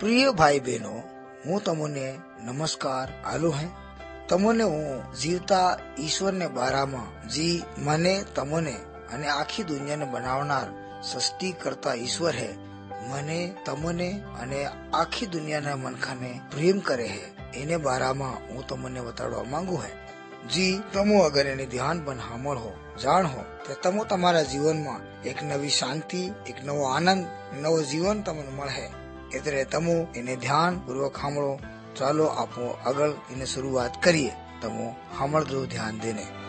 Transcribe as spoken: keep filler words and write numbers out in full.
प्रिय भाई बहनों, हूँ तमोने नमस्कार आलू है। तमोने हूँ जीवता ईश्वर ने बारा में जी मने तमोने અને આખી દુનિયાને બનાવનાર સૃષ્ટિ કરતા ઈશ્વર હે મને તમોને અને આખી દુનિયાના મનખાને પ્રેમ કરે હે એને બારામાં હું તમને બતાડવા માંગુ હે। जी तमो अगर एने ध्यान बन हामल हो जान हो तो तमो तमारा जीवन में एक नवी शांति एक नवो आनंद नवो जीवन तमने मळे एतरे तमो एने ध्यान पूर्वक हामळो। चालो आपो अगल एने शुरुआत करिए। तमो हामळजो ध्यान देने।